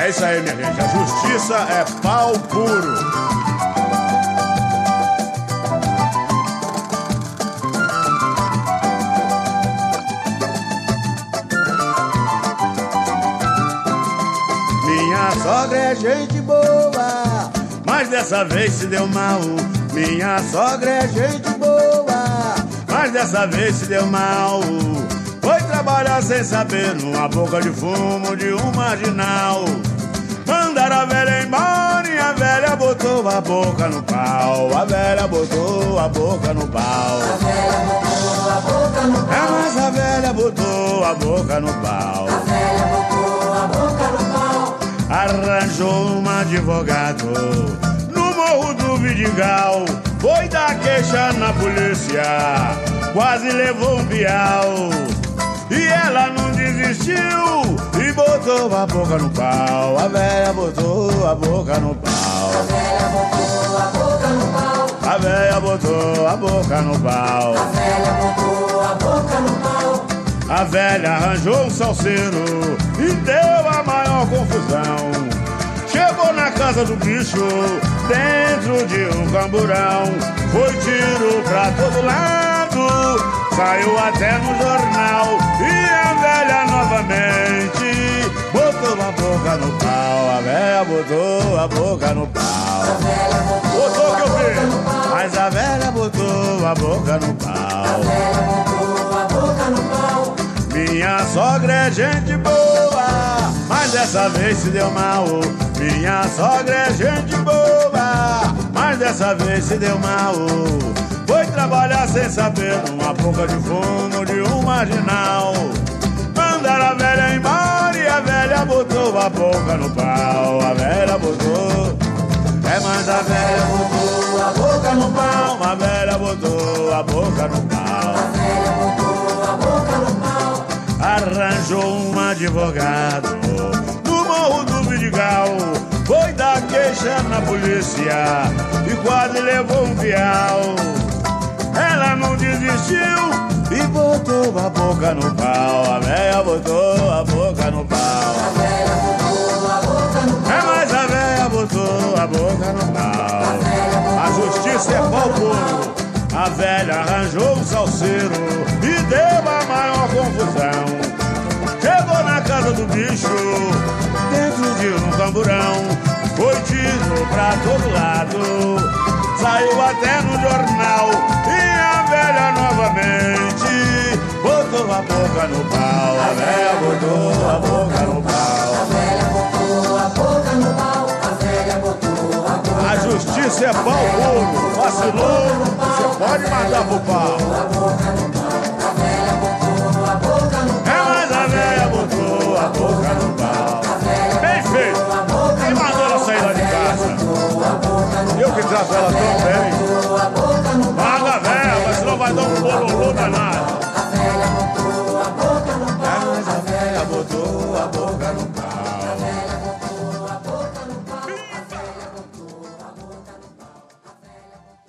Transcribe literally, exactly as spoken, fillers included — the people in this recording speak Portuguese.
É isso aí, minha gente, a justiça é pau puro. Minha sogra é gente boa, mas dessa vez se deu mal. Minha sogra é gente boa, mas dessa vez se deu mal. Foi trabalhar sem saber numa boca de fumo de um marginal. Mandaram a velha embora e a velha botou a boca no pau. A velha botou a boca no pau. A velha botou a boca no pau. É, mas a velha botou a boca no pau. A velha botou a boca no pau. Arranjou um advogado no Morro do Vidigal. Foi dar queixa na polícia, quase levou um piau. E ela não desistiu e botou a boca no pau. A velha botou a boca no pau. A velha botou a boca no pau. A velha botou a boca no pau. A velha botou a boca no pau. A velha arranjou um salseiro e deu a maior confusão. Chegou na casa do bicho, dentro de um camburão. Foi tiro pra todo lado, saiu até no jornal. E a velha novamente botou a boca no pau. A velha botou a boca no pau. A velha botou Botou que eu a boca vi, no pau. mas a velha botou a boca no A pau. velha botou a boca no pau. Minha sogra é gente boa, mas dessa vez se deu mal. Minha sogra é gente boa, mas dessa vez se deu mal. Foi trabalhar sem saber numa boca de fumo de um marginal. Mandaram a velha embora e a velha botou a boca no pau. A velha botou, é, mas a velha botou a boca no pau. A velha botou a boca no pau. A velha botou a boca no pau. Arranjou um advogado no Morro do Vidigal. Foi dar queixa na polícia e quase levou um piau. Ela não desistiu e botou a boca no pau. A velha botou a boca no pau. A velha botou a boca no pau. É, mas a velha botou a boca no pau. A justiça é pau puro. A velha arranjou um salseiro e deu a maior confusão. Chegou na casa do bicho, dentro de um camburão. Foi tiro pra todo lado, saiu até no jornal. E a velha novamente botou a boca no pau. A velha botou a boca no pau. A velha botou a boca no pau. A velha botou a boca. A justiça é pau puro. Vacilou, você pode mandar pro pau. A boca no pau. A velha botou a boca no pau. É, mas a velha botou a boca no pau. A velha Bem feito. botou a boca Quem no mandou ela pau. sair lá de casa? Botou a boca no Eu que trato ela tão